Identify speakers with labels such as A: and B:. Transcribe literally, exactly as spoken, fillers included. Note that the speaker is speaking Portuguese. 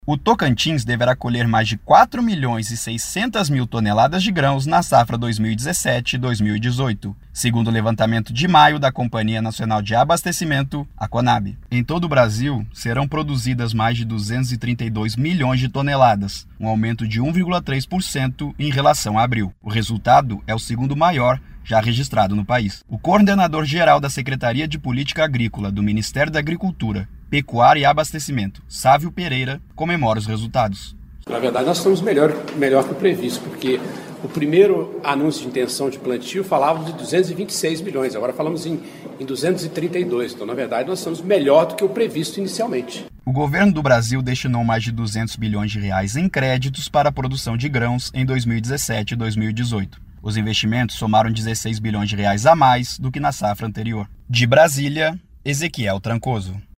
A: O Tocantins deverá colher mais de quatro milhões e seiscentas mil toneladas de grãos na safra dois mil e dezessete dois mil e dezoito, segundo o levantamento de maio da Companhia Nacional de Abastecimento, a Conab. Em todo o Brasil, serão produzidas mais de duzentos e trinta e dois milhões de toneladas, um aumento de um vírgula três por cento em relação a abril. O resultado é o segundo maior já registrado no país. O coordenador-geral da Secretaria de Política Agrícola do Ministério da Agricultura, Pecuária e Abastecimento, Sávio Pereira, comemora os resultados.
B: Na verdade, nós estamos melhor, melhor que o previsto, porque o primeiro anúncio de intenção de plantio falava de duzentos e vinte e seis milhões, agora falamos em, em duzentos e trinta e dois, então, na verdade, nós estamos melhor do que o previsto inicialmente.
A: O governo do Brasil destinou mais de duzentos bilhões de reais em créditos para a produção de grãos em dois mil e dezessete e dois mil e dezoito. Os investimentos somaram dezesseis bilhões de reais a mais do que na safra anterior. De Brasília, Ezequiel Trancoso.